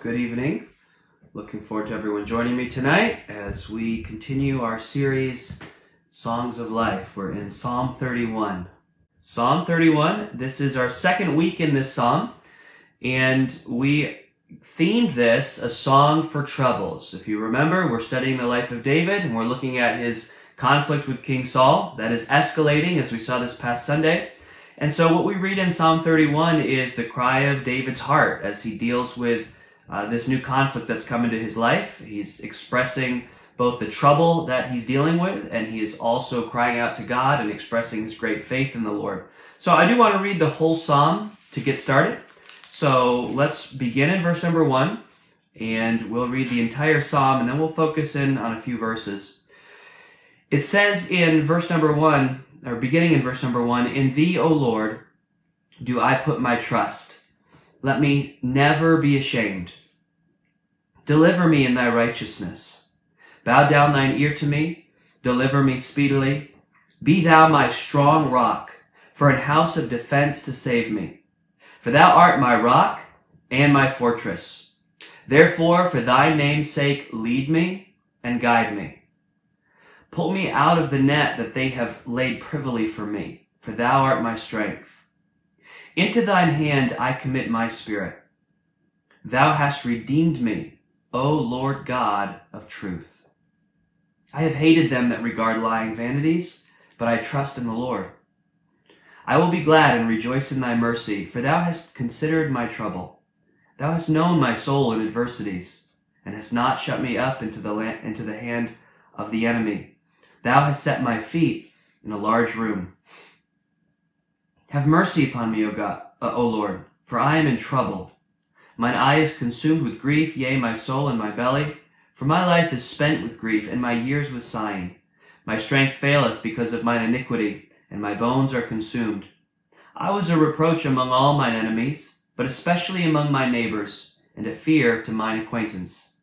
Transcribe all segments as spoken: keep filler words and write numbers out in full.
good evening. Looking forward to everyone joining me tonight as we continue our series, Songs of Life. We're in Psalm thirty-one. Psalm thirty-one, this is our second week in this psalm, and we themed this a song for troubles. If you remember, we're studying the life of David, and we're looking at his conflict with King Saul. That is escalating, as we saw this past Sunday. And so what we read in Psalm thirty-one is the cry of David's heart as he deals with uh, this new conflict that's come into his life. He's expressing both the trouble that he's dealing with, and he is also crying out to God and expressing his great faith in the Lord. So I do want to read the whole psalm to get started. So let's begin in verse number one, and we'll read the entire psalm, and then we'll focus in on a few verses. It says in verse number one, or beginning in verse number one, "In thee, O Lord, do I put my trust. Let me never be ashamed. Deliver me in thy righteousness. Bow down thine ear to me. Deliver me speedily. Be thou my strong rock, for an house of defense to save me. For thou art my rock and my fortress. Therefore, for thy name's sake, lead me and guide me. Pull me out of the net that they have laid privily for me, for thou art my strength. Into thine hand I commit my spirit. Thou hast redeemed me, O Lord God of truth. I have hated them that regard lying vanities, but I trust in the Lord. I will be glad and rejoice in thy mercy, for thou hast considered my trouble. Thou hast known my soul in adversities, and hast not shut me up into the, la- into the hand of the enemy. Thou hast set my feet in a large room. Have mercy upon me, O God, uh, O Lord, for I am in trouble. Mine eye is consumed with grief, yea, my soul and my belly. For my life is spent with grief, and my years with sighing. My strength faileth because of mine iniquity, and my bones are consumed. I was a reproach among all mine enemies, but especially among my neighbors, and a fear to mine acquaintance.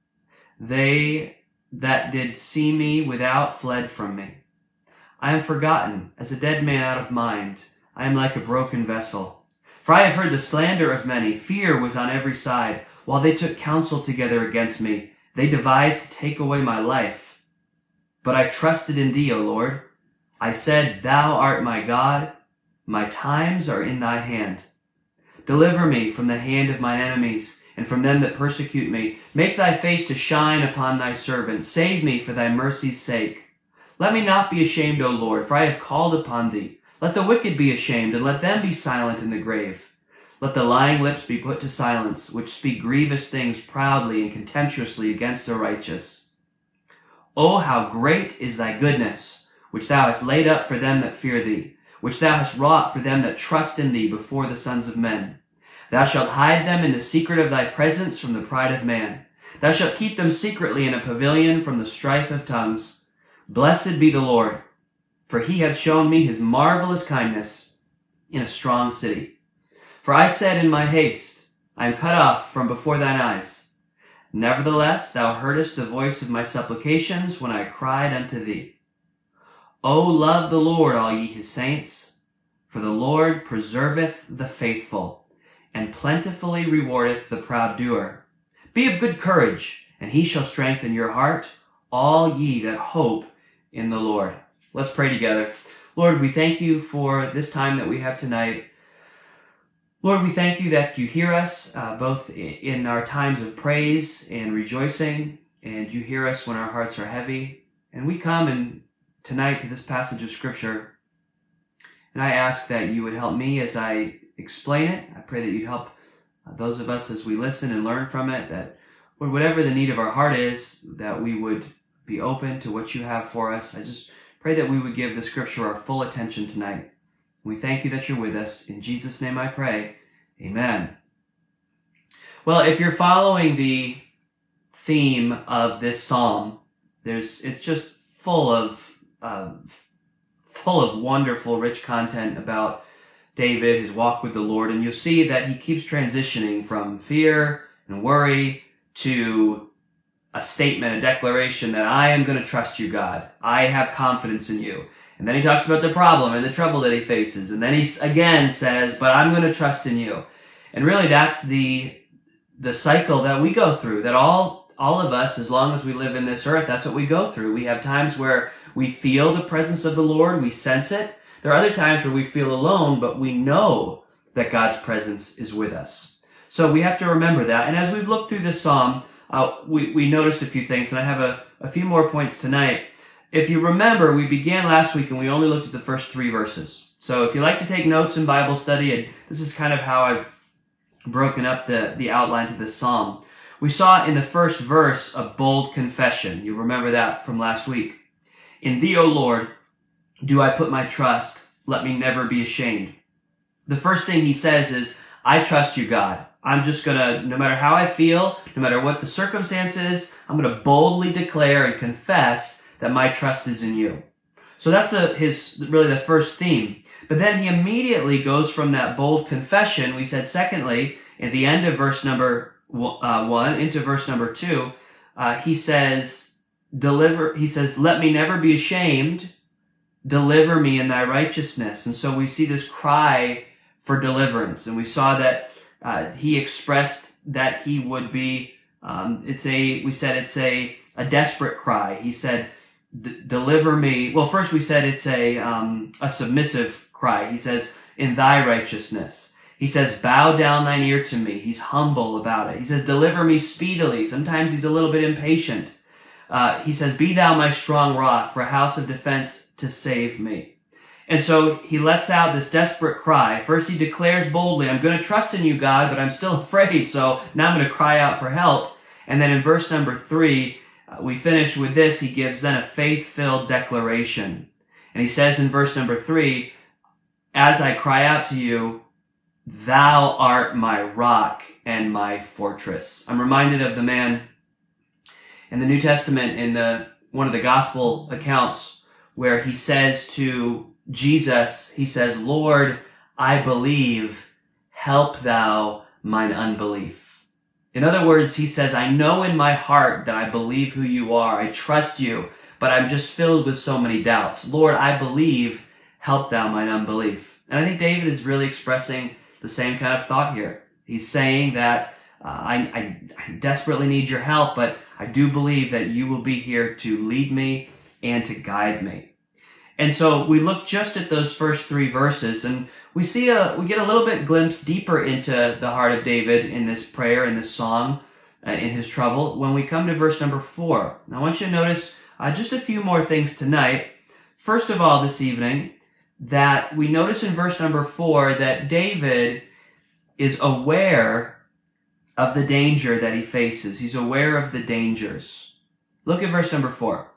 They that did see me without fled from me. I am forgotten, as a dead man out of mind. I am like a broken vessel. For I have heard the slander of many. Fear was on every side. While they took counsel together against me, they devised to take away my life. But I trusted in thee, O Lord. I said, Thou art my God. My times are in thy hand. Deliver me from the hand of mine enemies, and from them that persecute me. Make thy face to shine upon thy servant. Save me for thy mercy's sake. Let me not be ashamed, O Lord, for I have called upon thee. Let the wicked be ashamed, and let them be silent in the grave. Let the lying lips be put to silence, which speak grievous things proudly and contemptuously against the righteous. O how great is thy goodness, which thou hast laid up for them that fear thee, which thou hast wrought for them that trust in thee before the sons of men. Thou shalt hide them in the secret of thy presence from the pride of man. Thou shalt keep them secretly in a pavilion from the strife of tongues. Blessed be the Lord, for he hath shown me his marvelous kindness in a strong city. For I said in my haste, I am cut off from before thine eyes. Nevertheless, thou heardest the voice of my supplications when I cried unto thee. O love the Lord, all ye his saints, for the Lord preserveth the faithful, and plentifully rewardeth the proud doer. Be of good courage, and he shall strengthen your heart, all ye that hope in the Lord." Let's pray together. Lord, we thank you for this time that we have tonight. Lord, we thank you that you hear us uh, both in our times of praise and rejoicing, and you hear us when our hearts are heavy. And we come and tonight to this passage of Scripture, and I ask that you would help me as I explain it. I pray that you'd help those of us as we listen and learn from it, that whatever the need of our heart is, that we would be open to what you have for us. I just pray that we would give the Scripture our full attention tonight. We thank you that you're with us. In Jesus' name I pray. Amen. Well, if you're following the theme of this psalm, there's it's just full of uh, full of wonderful, rich content about David, his walk with the Lord, and you'll see that he keeps transitioning from fear and worry to a statement, a declaration that I am going to trust you, God. I have confidence in you. And then he talks about the problem and the trouble that he faces. And then he again says, but I'm going to trust in you. And really that's the the cycle that we go through, that all, all of us, as long as we live in this earth, that's what we go through. We have times where we feel the presence of the Lord, we sense it. There are other times where we feel alone, but we know that God's presence is with us. So we have to remember that. And as we've looked through this psalm, uh, we, we noticed a few things, and I have a, a few more points tonight. If you remember, we began last week and we only looked at the first three verses. So if you like to take notes in Bible study, and this is kind of how I've broken up the, the outline to this psalm. We saw in the first verse a bold confession. You remember that from last week. In thee, O Lord, do I put my trust. Let me never be ashamed. The first thing he says is, I trust you, God. I'm just gonna, no matter how I feel, no matter what the circumstance is, I'm gonna boldly declare and confess that my trust is in you. So that's the, his, really the first theme. But then he immediately goes from that bold confession, we said secondly, at the end of verse number uh, one into verse number two, uh, he says, deliver, he says, let me never be ashamed, deliver me in thy righteousness. And so we see this cry for deliverance. And we saw that uh, he expressed that he would be, um, it's a, we said it's a, a desperate cry. He said, deliver me. Well, first we said it's a, um, a submissive cry. He says, in thy righteousness. He says, bow down thine ear to me. He's humble about it. He says, deliver me speedily. Sometimes he's a little bit impatient. Uh, he says, be thou my strong rock for a house of defense to save me. And so he lets out this desperate cry. First he declares boldly, I'm going to trust in you, God, but I'm still afraid, so now I'm going to cry out for help. And then in verse number three, uh, we finish with this. He gives then a faith-filled declaration. And he says in verse number three, as I cry out to you, thou art my rock and my fortress. I'm reminded of the man in the New Testament in the one of the gospel accounts where he says to Jesus, he says, Lord, I believe, help thou mine unbelief. In other words, he says, I know in my heart that I believe who you are. I trust you, but I'm just filled with so many doubts. Lord, I believe, help thou mine unbelief. And I think David is really expressing the same kind of thought here. He's saying that uh, I, I, I desperately need your help, but I do believe that you will be here to lead me and to guide me. And so we look just at those first three verses, and we see a, we get a little bit glimpse deeper into the heart of David in this prayer, in this song, uh, in his trouble, when we come to verse number four. Now I want you to notice uh, just a few more things tonight. First of all, this evening, that we notice in verse number four that David is aware of the danger that he faces. He's aware of the dangers. Look at verse number four.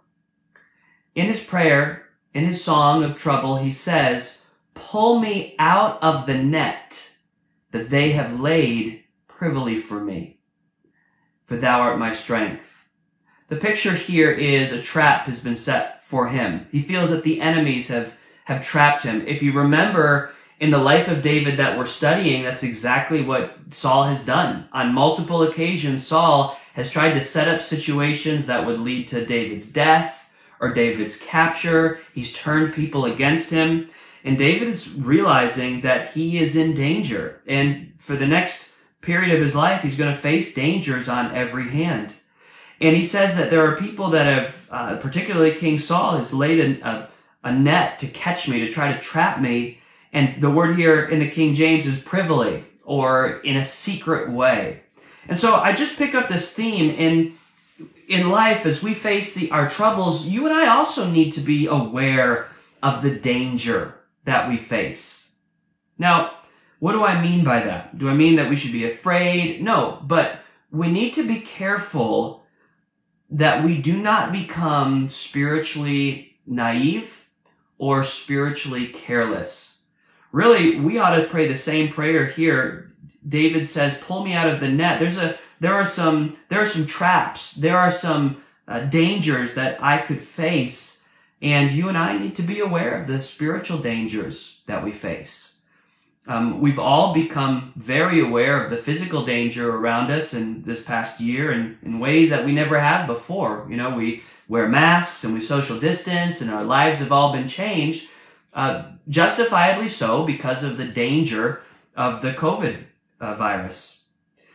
In his prayer, in his song of trouble, he says, pull me out of the net that they have laid privily for me, for thou art my strength. The picture here is a trap has been set for him. He feels that the enemies have, have trapped him. If you remember in the life of David that we're studying, that's exactly what Saul has done. On multiple occasions, Saul has tried to set up situations that would lead to David's death, or David's capture. He's turned people against him. And David is realizing that he is in danger. And for the next period of his life, he's going to face dangers on every hand. And he says that there are people that have, uh, particularly King Saul, has laid a, a, a net to catch me, to try to trap me. And the word here in the King James is privily, or in a secret way. And so I just pick up this theme in In life, as we face the, our troubles, you and I also need to be aware of the danger that we face. Now, what do I mean by that? Do I mean that we should be afraid? No, but we need to be careful that we do not become spiritually naive or spiritually careless. Really, we ought to pray the same prayer here. David says, pull me out of the net. There's a There are some, there are some traps. There are some uh, dangers that I could face. And you and I need to be aware of the spiritual dangers that we face. Um, we've all become very aware of the physical danger around us in this past year in, in ways that we never have before. You know, we wear masks and we social distance and our lives have all been changed, uh, justifiably so because of the danger of the COVID uh, virus.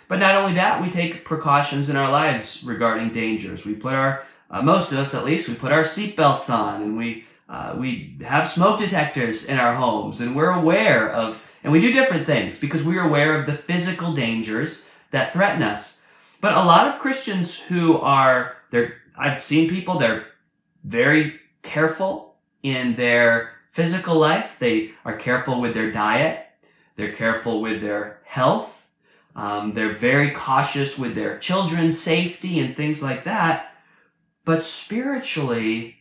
But not only that, we take precautions in our lives regarding dangers. We put our, uh, most of us at least, we put our seatbelts on, and we uh, we have smoke detectors in our homes, and we're aware of, and we do different things because we're aware of the physical dangers that threaten us. But a lot of Christians who are, they're, I've seen people, they're very careful in their physical life. They are careful with their diet. They're careful with their health. Um, they're very cautious with their children's safety and things like that. But spiritually,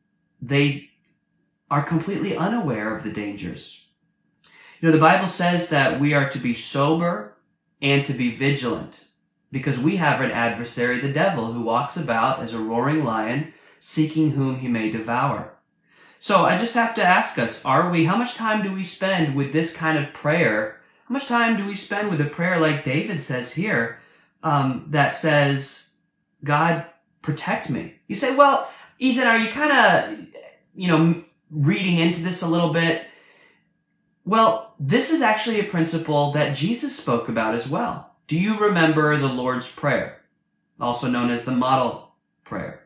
they are completely unaware of the dangers. You know, the Bible says that we are to be sober and to be vigilant because we have an adversary, the devil, who walks about as a roaring lion, seeking whom he may devour. So I just have to ask us, are we, how much time do we spend with this kind of prayer? How much time do we spend with a prayer like David says here, um, that says, God, protect me? You say, well, Ethan, are you kind of, you know, reading into this a little bit? Well, this is actually a principle that Jesus spoke about as well. Do you remember the Lord's Prayer, also known as the model prayer?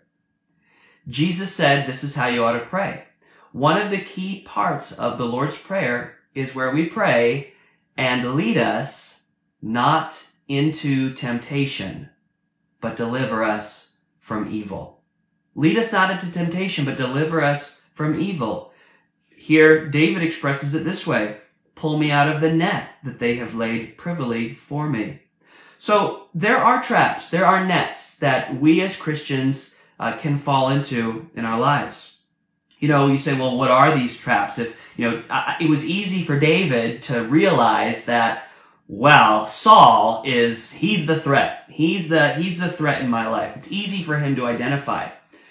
Jesus said this is how you ought to pray. One of the key parts of the Lord's Prayer is where we pray, and lead us not into temptation, but deliver us from evil. Lead us not into temptation, but deliver us from evil. Here, David expresses it this way: pull me out of the net that they have laid privily for me. So there are traps, there are nets that we as Christians uh, can fall into in our lives. You know, you say, well, what are these traps? If, you know, it was easy for David to realize that, well, Saul is, he's the threat. He's the, he's the threat in my life. It's easy for him to identify.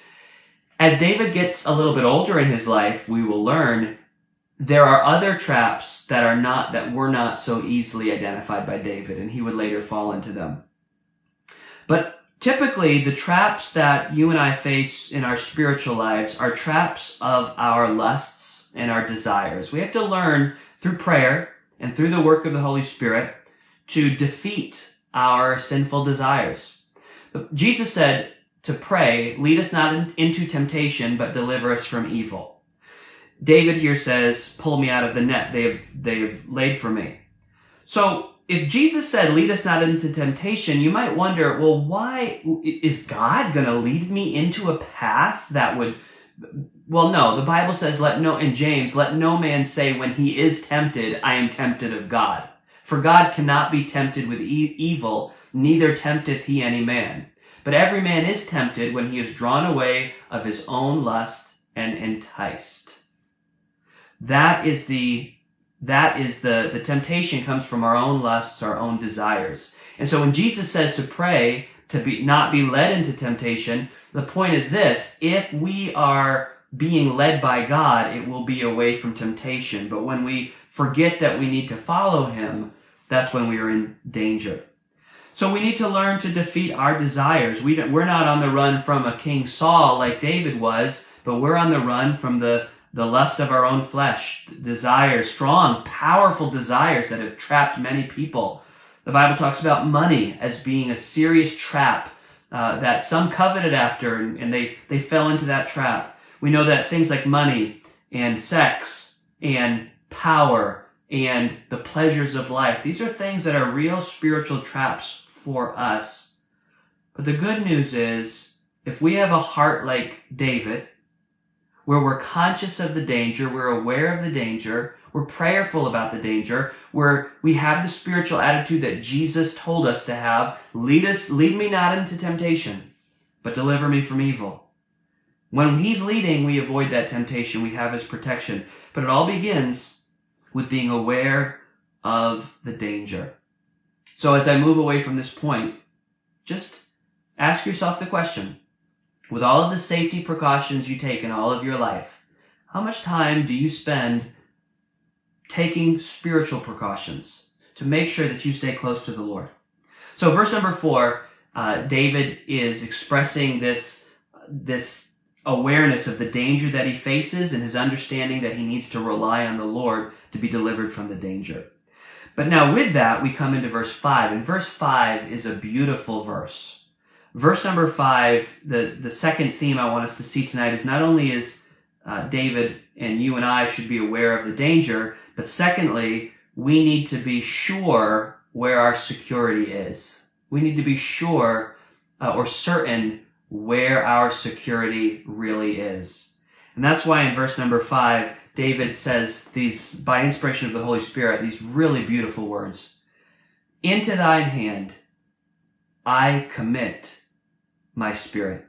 As David gets a little bit older in his life, we will learn there are other traps that are not, that were not so easily identified by David, and he would later fall into them. But typically, the traps that you and I face in our spiritual lives are traps of our lusts and our desires. We have to learn through prayer and through the work of the Holy Spirit to defeat our sinful desires. Jesus said to pray, lead us not into temptation, but deliver us from evil. David here says, pull me out of the net they have, they have laid for me. So, if Jesus said, lead us not into temptation, you might wonder, well, why is God going to lead me into a path that would, well, no, the Bible says, let no, in James, let no man say when he is tempted, I am tempted of God. For God cannot be tempted with e- evil, neither tempteth he any man. But every man is tempted when he is drawn away of his own lust and enticed. That is the That is the, the temptation comes from our own lusts, our own desires. And so when Jesus says to pray, to be, not be led into temptation, the point is this: if we are being led by God, it will be away from temptation. But when we forget that we need to follow him, that's when we are in danger. So we need to learn to defeat our desires. We don't, we're not on the run from a King Saul like David was, but we're on the run from the The lust of our own flesh, desires, strong, powerful desires that have trapped many people. The Bible talks about money as being a serious trap uh, that some coveted after, and, and they, they fell into that trap. We know that things like money and sex and power and the pleasures of life, these are things that are real spiritual traps for us. But the good news is, if we have a heart like David, where we're conscious of the danger, we're aware of the danger, we're prayerful about the danger, where we have the spiritual attitude that Jesus told us to have, lead us, lead me not into temptation, but deliver me from evil. When he's leading, we avoid that temptation, we have his protection. But it all begins with being aware of the danger. So as I move away from this point, just ask yourself the question, with all of the safety precautions you take in all of your life, how much time do you spend taking spiritual precautions to make sure that you stay close to the Lord? So verse number four, uh, David is expressing this, this awareness of the danger that he faces and his understanding that he needs to rely on the Lord to be delivered from the danger. But now with that, we come into verse five, and verse five is a beautiful verse. Verse number five, the, the second theme I want us to see tonight is not only is uh, David and you and I should be aware of the danger, but secondly, we need to be sure where our security is. We need to be sure uh, or certain where our security really is. And that's why in verse number five, David says these, by inspiration of the Holy Spirit, these really beautiful words. Into thine hand I commit my spirit.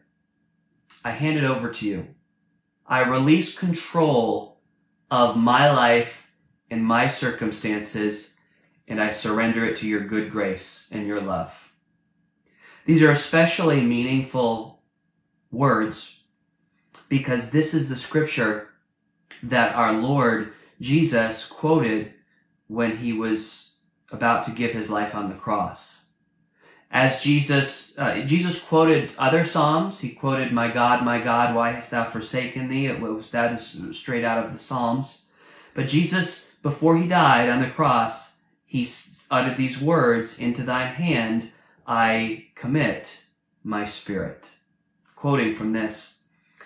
I hand it over to you. I release control of my life and my circumstances, and I surrender it to your good grace and your love. These are especially meaningful words because this is the scripture that our Lord Jesus quoted when he was about to give his life on the cross. As Jesus, uh, Jesus quoted other Psalms. He quoted, "My God, my God, why hast thou forsaken me?" It was, that is straight out of the Psalms. But Jesus, before he died on the cross, he uttered these words, "Into thine hand I commit my spirit," quoting from this.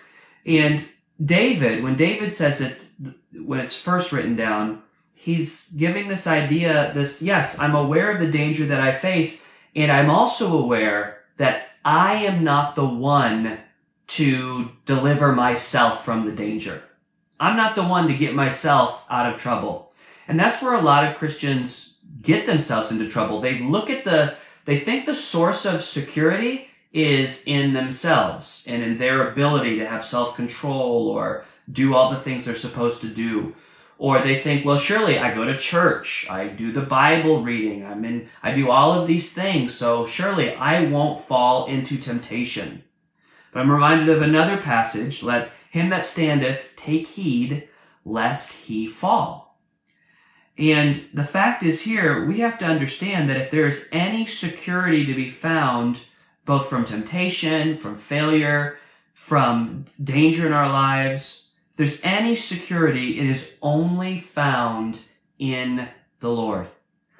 And David, when David says it, when it's first written down, he's giving this idea, this, yes, I'm aware of the danger that I face, and I'm also aware that I am not the one to deliver myself from the danger. I'm not the one to get myself out of trouble. And that's where a lot of Christians get themselves into trouble. They look at the, they think the source of security is in themselves and in their ability to have self-control or do all the things they're supposed to do. Or they think, well, surely I go to church, I do the Bible reading, I'm in, I do all of these things, so surely I won't fall into temptation. But I'm reminded of another passage, let him that standeth take heed lest he fall. And the fact is here, we have to understand that if there is any security to be found both from temptation, from failure, from danger in our lives, if there's any security, it is only found in the Lord.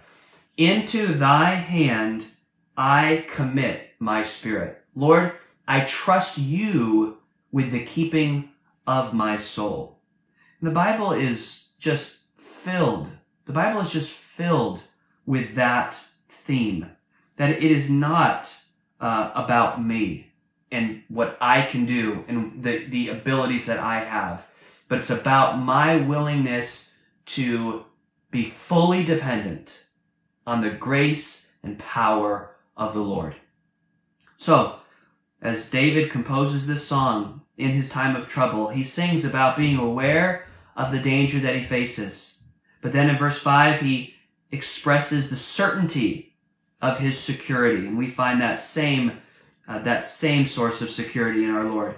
Into thy hand I commit my spirit. Lord, I trust you with the keeping of my soul. And the Bible is just filled, the Bible is just filled with that theme, that it is not Uh, about me and what I can do and the, the abilities that I have. But it's about my willingness to be fully dependent on the grace and power of the Lord. So, as David composes this song in his time of trouble, he sings about being aware of the danger that he faces. But then in verse five, he expresses the certainty of his security, and we find that same uh, that same source of security in our Lord.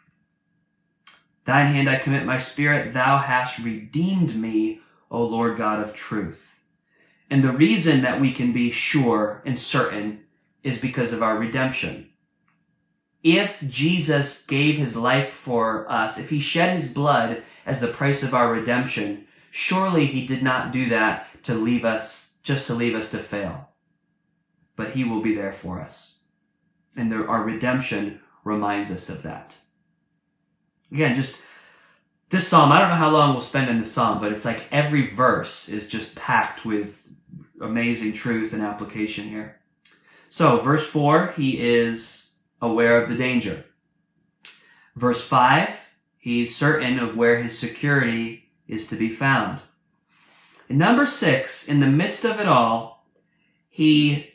Thine hand I commit my spirit, thou hast redeemed me, O Lord God of truth. And the reason that we can be sure and certain is because of our redemption. If Jesus gave his life for us, if he shed his blood as the price of our redemption, surely he did not do that to leave us, just to leave us to fail. But he will be there for us. And there, our redemption reminds us of that. Again, just this psalm, I don't know how long we'll spend in the psalm, but it's like every verse is just packed with amazing truth and application here. So, verse four, he is aware of the danger. Verse five, he's certain of where his security is to be found. And number six, in the midst of it all, he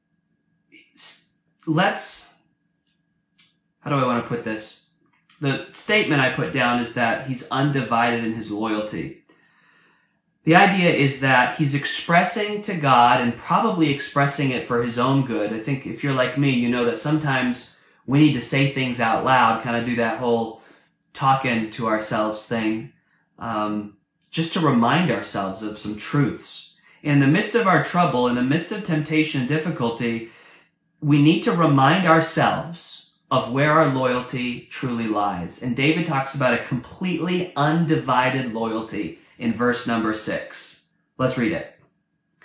Let's, how do I want to put this? The statement I put down is that he's undivided in his loyalty. The idea is that he's expressing to God and probably expressing it for his own good. I think if you're like me, you know that sometimes we need to say things out loud, kind of do that whole talking to ourselves thing, um, just to remind ourselves of some truths. In the midst of our trouble, in the midst of temptation and difficulty, we need to remind ourselves of where our loyalty truly lies. And David talks about a completely undivided loyalty in verse number six. Let's read it.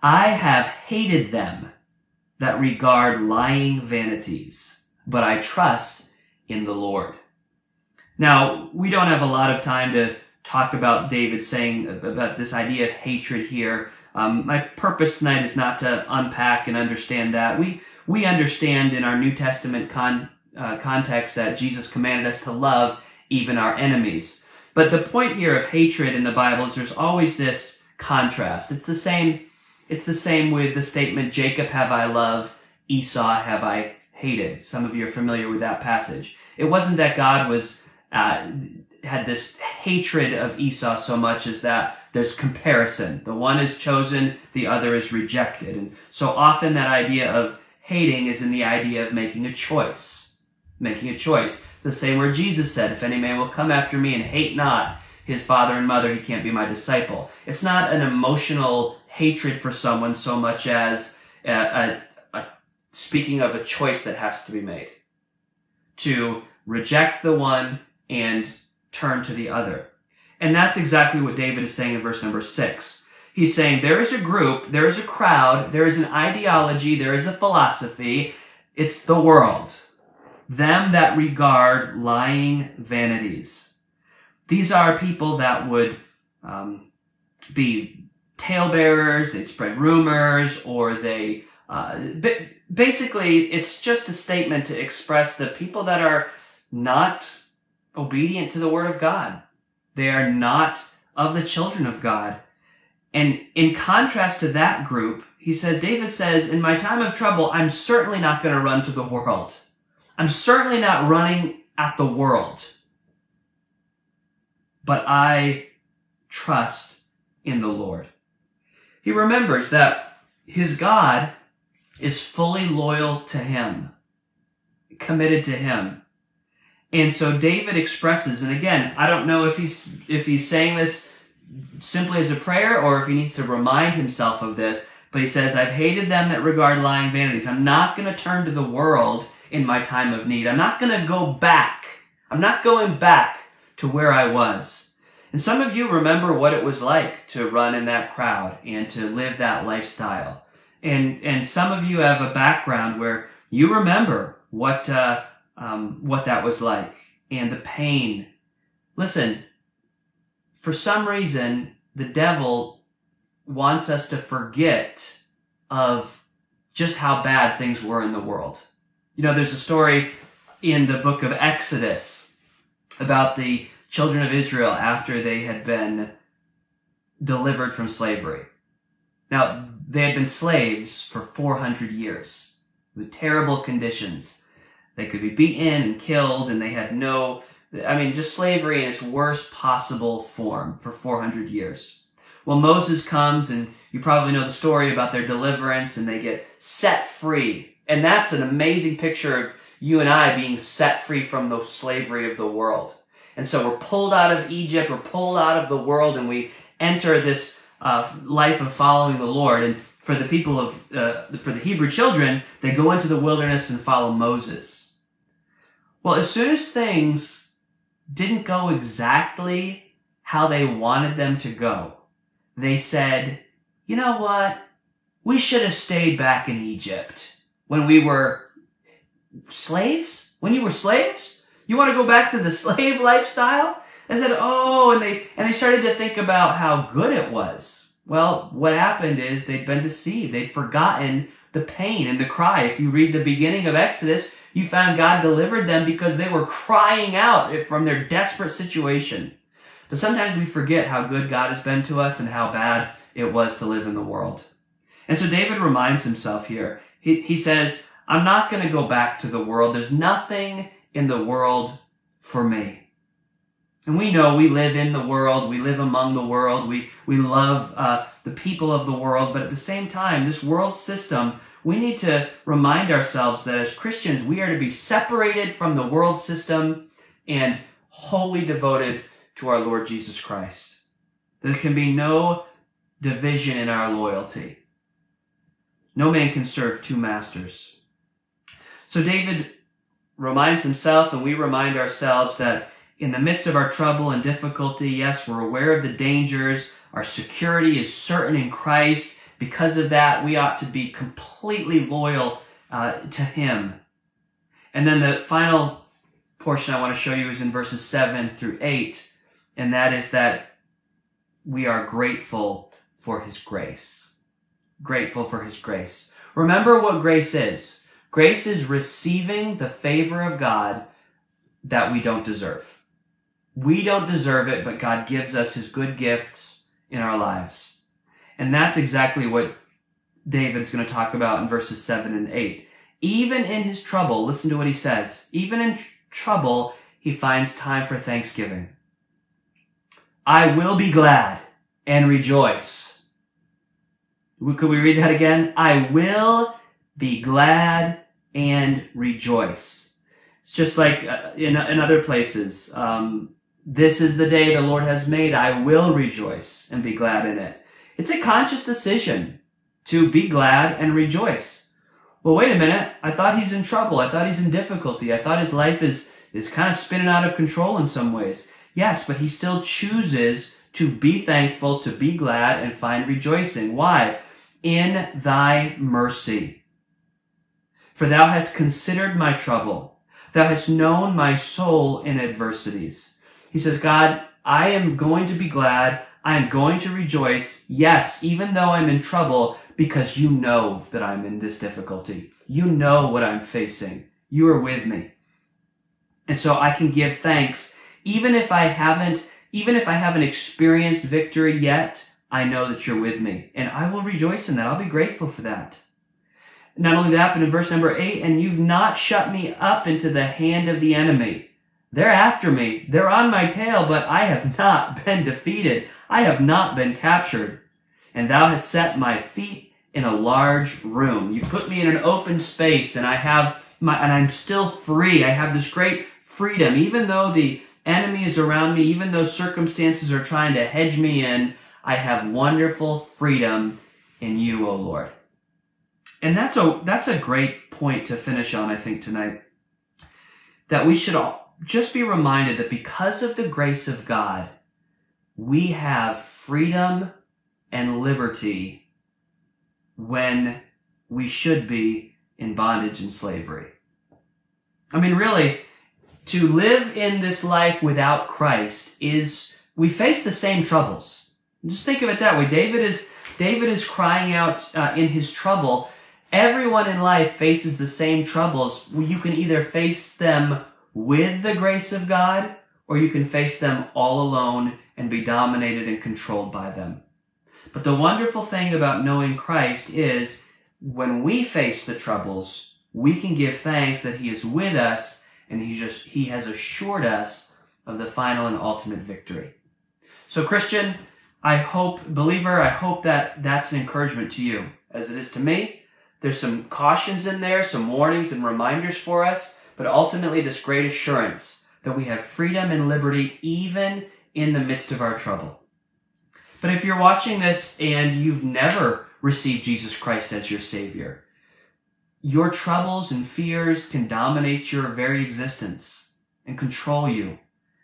I have hated them that regard lying vanities, but I trust in the Lord. Now, we don't have a lot of time to talk about David saying about this idea of hatred here. Um, my purpose tonight is not to unpack and understand that. We we understand in our New Testament con, uh, context that Jesus commanded us to love even our enemies. But the point here of hatred in the Bible is there's always this contrast. It's the same. It's the same with the statement, Jacob have I loved, Esau have I hated. Some of you are familiar with that passage. It wasn't that God was uh, had this hatred of Esau so much as that there's comparison. The one is chosen, the other is rejected. And so often that idea of hating is in the idea of making a choice. Making a choice. The same where Jesus said, if any man will come after me and hate not his father and mother, he can't be my disciple. It's not an emotional hatred for someone so much as a, a, a, speaking of a choice that has to be made. To reject the one and turn to the other. And that's exactly what David is saying in verse number six. He's saying there is a group, there is a crowd, there is an ideology, there is a philosophy. It's the world. Them that regard lying vanities. These are people that would um, be talebearers, they spread rumors, or they... Uh, basically, it's just a statement to express the people that are not obedient to the Word of God. They are not of the children of God. And in contrast to that group, he says, David says, in my time of trouble, I'm certainly not going to run to the world. I'm certainly not running at the world. But I trust in the Lord. He remembers that his God is fully loyal to him, committed to him. And so David expresses, and again, I don't know if he's if he's saying this simply as a prayer or if he needs to remind himself of this, but he says, I've hated them that regard lying vanities. I'm not going to turn to the world in my time of need. I'm not going to go back. I'm not going back to where I was. And some of you remember what it was like to run in that crowd and to live that lifestyle. And and some of you have a background where you remember what uh, um, what that was like and the pain. Listen, for some reason, the devil wants us to forget of just how bad things were in the world. You know, there's a story in the book of Exodus about the children of Israel after they had been delivered from slavery. Now, they had been slaves for four hundred years with terrible conditions. They could be beaten and killed, and they had no, I mean, just slavery in its worst possible form for four hundred years. Well, Moses comes, and you probably know the story about their deliverance, and they get set free. And that's an amazing picture of you and I being set free from the slavery of the world. And so we're pulled out of Egypt, we're pulled out of the world, and we enter this uh, life of following the Lord. And for the people of, uh, for the Hebrew children, they go into the wilderness and follow Moses. Well, as soon as things didn't go exactly how they wanted them to go, they said, you know what? We should have stayed back in Egypt when we were slaves? When you were slaves? You want to go back to the slave lifestyle? They said, oh, and they, and they started to think about how good it was. Well, what happened is they'd been deceived. They'd forgotten the pain and the cry. If you read the beginning of Exodus, you found God delivered them because they were crying out from their desperate situation. But sometimes we forget how good God has been to us and how bad it was to live in the world. And so David reminds himself here. He, he says, I'm not going to go back to the world. There's nothing in the world for me. And we know we live in the world, we live among the world, we, we love uh, the people of the world, but at the same time, this world system, we need to remind ourselves that as Christians, we are to be separated from the world system and wholly devoted to our Lord Jesus Christ. There can be no division in our loyalty. No man can serve two masters. So David reminds himself, and we remind ourselves that in the midst of our trouble and difficulty, yes, we're aware of the dangers. Our security is certain in Christ. because of that, we ought to be completely loyal uh, to him. And then the final portion I want to show you is in verses seven through eight, and that is that we are grateful for his grace. Grateful for his grace. Remember what grace is. Grace is receiving the favor of God that we don't deserve. We don't deserve it, but God gives us his good gifts in our lives. And that's exactly what David is going to talk about in verses seven and eight. Even in his trouble, listen to what he says. Even in tr- trouble, he finds time for thanksgiving. I will be glad and rejoice. Could we read that again? I will be glad and rejoice. It's just like in, in other places. Um, this is the day the Lord has made. I will rejoice and be glad in it. It's a conscious decision to be glad and rejoice. Well, wait a minute. I thought he's in trouble. I thought he's in difficulty. I thought his life is, is kind of spinning out of control in some ways. Yes, but he still chooses to be thankful, to be glad, and find rejoicing. Why? In thy mercy. For thou hast considered my trouble. Thou hast known my soul in adversities. He says, God, I am going to be glad. I am going to rejoice. Yes, even though I'm in trouble, because you know that I'm in this difficulty. You know what I'm facing. You are with me. And so I can give thanks. Even if I haven't, even if I haven't experienced victory yet, I know that you're with me. And I will rejoice in that. I'll be grateful for that. Not only that, but in verse number eight, and you've not shut me up into the hand of the enemy. They're after me. They're on my tail, but I have not been defeated. I have not been captured. And thou hast set my feet in a large room. You put me in an open space, and I have my, and I'm still free. I have this great freedom. Even though the enemy is around me, even though circumstances are trying to hedge me in, I have wonderful freedom in you, O Lord. And that's a, that's a great point to finish on, I think, tonight. That we should all just be reminded that because of the grace of God, we have freedom and liberty when we should be in bondage and slavery. I mean, really, to live in this life without Christ is, we face the same troubles. Just think of it that way. David is, David is crying out uh, in his trouble. Everyone in life faces the same troubles. You can either face them with the grace of God, or you can face them all alone and be dominated and controlled by them. But the wonderful thing about knowing Christ is when we face the troubles, we can give thanks that he is with us and he just, he has assured us of the final and ultimate victory. So Christian, I hope, believer, I hope that that's an encouragement to you as it is to me. There's some cautions in there, some warnings and reminders for us, but ultimately this great assurance that we have freedom and liberty even in the midst of our trouble. But if you're watching this and you've never received Jesus Christ as your Savior, your troubles and fears can dominate your very existence and control you.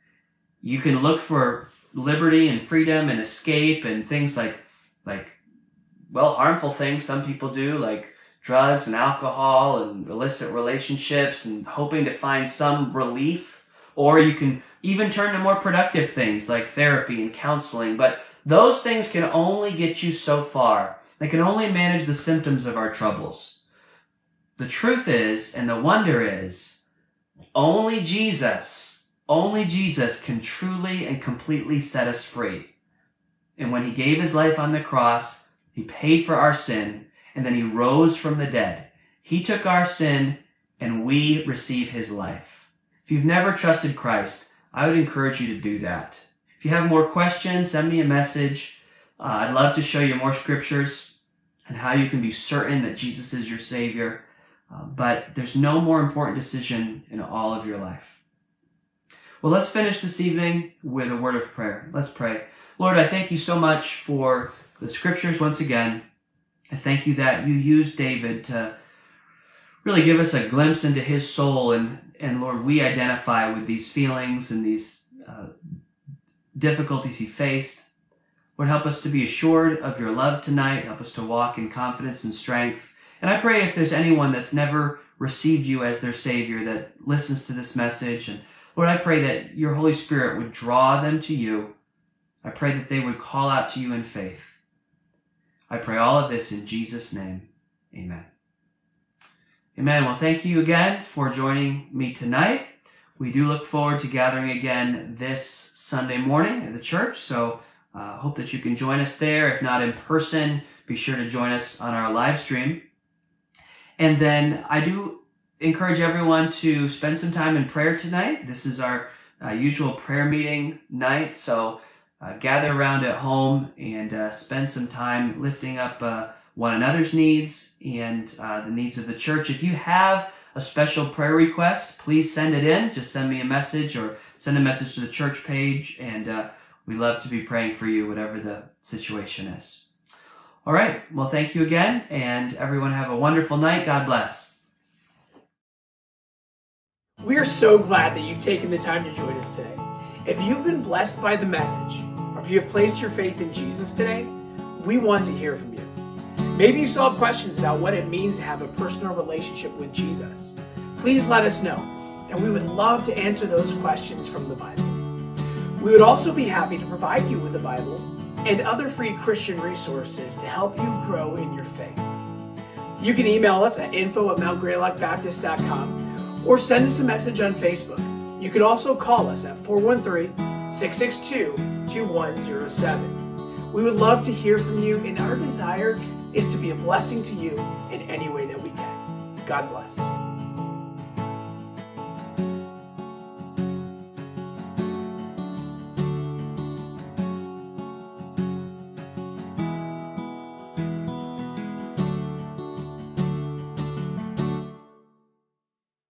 You can look for liberty and freedom and escape and things like, like, well, harmful things some people do, like drugs and alcohol and illicit relationships and hoping to find some relief. Or you can even turn to more productive things like therapy and counseling. But those things can only get you so far. They can only manage the symptoms of our troubles. The truth is, and the wonder is, only Jesus, only Jesus can truly and completely set us free. And when he gave his life on the cross, he paid for our sin, and then he rose from the dead. He took our sin, and we receive his life. If you've never trusted Christ, I would encourage you to do that. If you have more questions, send me a message. Uh, I'd love to show you more scriptures and how you can be certain that Jesus is your Savior. Uh, but there's no more important decision in all of your life. Well, let's finish this evening with a word of prayer. Let's pray. Lord, I thank you so much for the scriptures once again. I thank you that you used David to really give us a glimpse into his soul. And, and Lord, we identify with these feelings and these uh, difficulties he faced. Lord, help us to be assured of your love tonight. Help us to walk in confidence and strength. And I pray if there's anyone that's never received you as their Savior that listens to this message, and Lord, I pray that your Holy Spirit would draw them to you. I pray that they would call out to you in faith. I pray all of this in Jesus' name. Amen. Amen. Well, thank you again for joining me tonight. We do look forward to gathering again this Sunday morning at the church, so I uh, hope that you can join us there. If not in person, be sure to join us on our live stream. And then I do encourage everyone to spend some time in prayer tonight. This is our uh, usual prayer meeting night, so uh, gather around at home and uh, spend some time lifting up uh, one another's needs and uh, the needs of the church. If you have a special prayer request, please send it in. Just send me a message or send a message to the church page, and uh, we love to be praying for you, whatever the situation is. All right. Well, thank you again, and everyone have a wonderful night. God bless. We are so glad that you've taken the time to join us today. If you've been blessed by the message, or if you have placed your faith in Jesus today, we want to hear from you. Maybe you still have questions about what it means to have a personal relationship with Jesus. Please let us know, and we would love to answer those questions from the Bible. We would also be happy to provide you with the Bible and other free Christian resources to help you grow in your faith. You can email us at info at mount greylock baptist dot com or send us a message on Facebook. You could also call us at four one three, six six two, two one zero seven. We would love to hear from you, and our desire is to be a blessing to you in any way that we can. God bless.